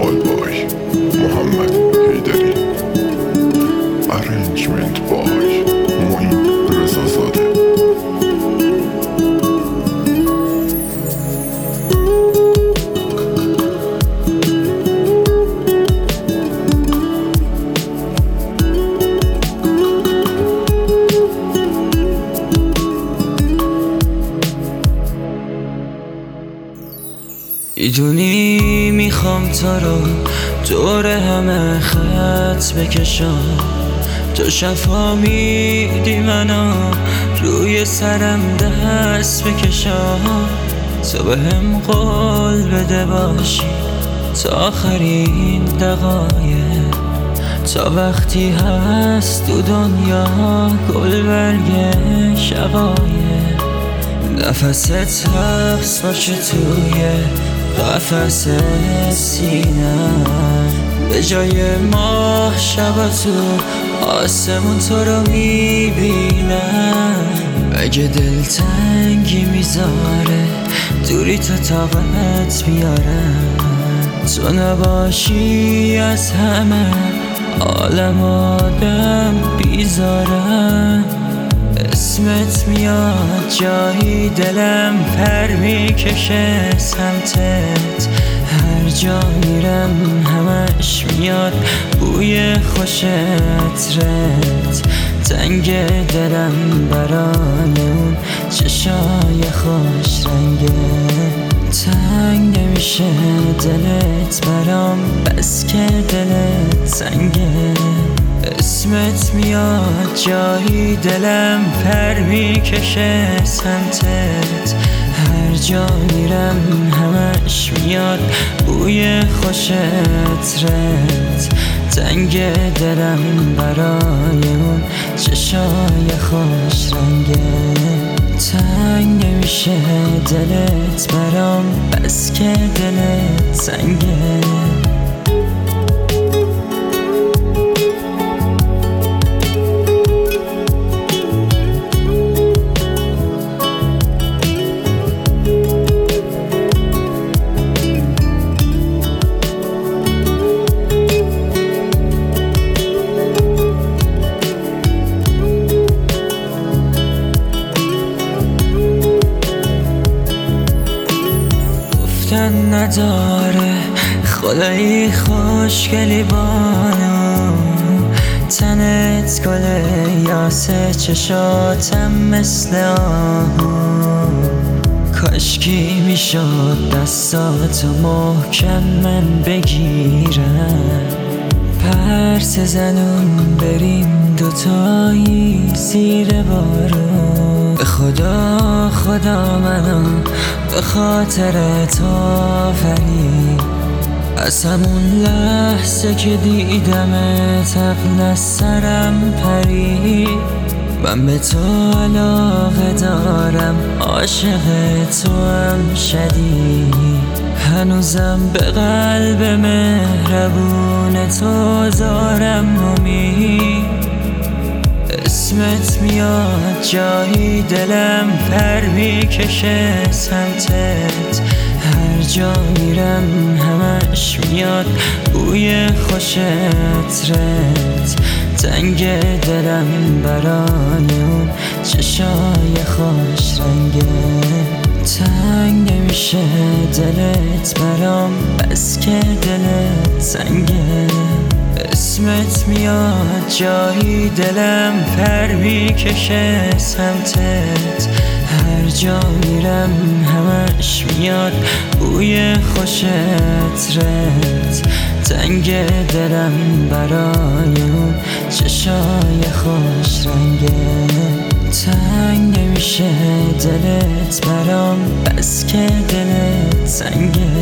by محمد حیدری. Arrangement by معین رضازاده. میدونی میخوام تو رو دور همه خط بکشم، تو شفا میدی منو روی سرم دست بکشم، تو بهم قول بده باشی تا آخرین دقایق، تا وقتی هست تو دنیا گل برگ شقایق، نفست حبس باشه توی قفس سینه، به جای ماه شبا تو آسمون تو رو میبینم، اگه دلتنگی میذاره دوری تو طاقت بیارم، تو نباشی از همه عالم آدم بیزارم، اسمت میاد جایی دلم پر میکشه سمتت، هر جا میرم همش میاد بوی خوش عطرت، تنگ دلم برای اون چشای خوش رنگه، تنگ نمیشه دلت برام بس که دلت سنگه، اسمت میاد جایی دلم پر میکشه سمتت، هر جا میرم همش میاد بوی خوش عطرت، تنگ دلم برای اون چشای خوش رنگه، تنگ نمیشه دلت برام بس که دلت سنگه. نداره خدایی خوشگلی بانو، تنت گل یاسه چشاتم مثل آهو، کاشکی میشد دستاتو محکم من بگیرم، پرس زنون بریم دوتایی زیر بارون، به خدا خدا منو به خاطر تو آفرید، از همون لحظه که دیدمت عقل از سرم پرید، من به تو علاقه دارم عاشق تو هم شدید، هنوزم به قلب مهربون تو زارم امید، اسمت میاد جایی دلم پر میکشه سمتت، هر جا میرم همش میاد بوی خوش عطرت، تنگ دلم برای اون چشای خوش رنگه، تنگ نمیشه دلت برام بس که دلت سنگه، اسمت میاد جایی دلم پر میکشه سمتت، هر جا میرم همش میاد بوی خوش عطرت، تنگ دلم برای اون چشای خوش رنگه، تنگ نمیشه دلت برام بس که دلت سنگه.